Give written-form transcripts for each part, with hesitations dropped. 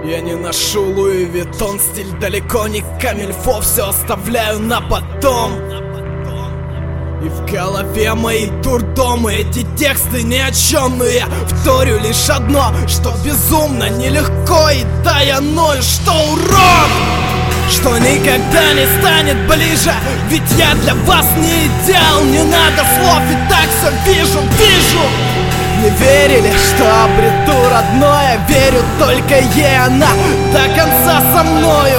Я не ношу Луи Виттон, стиль далеко не камильфо, все оставляю на потом. И в голове мои дурдомы, эти тексты ни о чем, но я вторю лишь одно, что безумно нелегко, и да, я ною, что урод, что никогда не станет ближе, ведь я для вас не идеал, не надо слов, и так все вижу. Не верили, что обрету родное, верю только ей, она до конца со мною.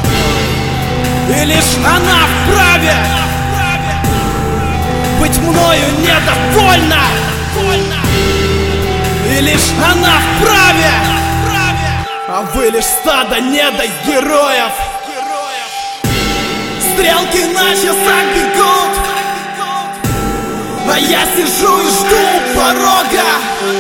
И лишь она вправе быть мною недовольна. И лишь она вправе, а вы лишь стадо недогероев. Стрелки на часах бегут, а я сижу и жду у порога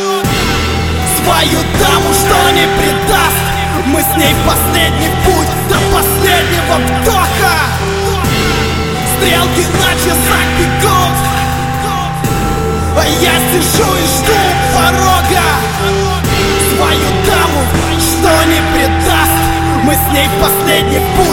свою даму, что не предаст. Мы с ней в последний путь до последнего вдоха. Стрелки на часах бегут, а я сижу и жду у порога свою даму, что не предаст. Мы с ней в последний путь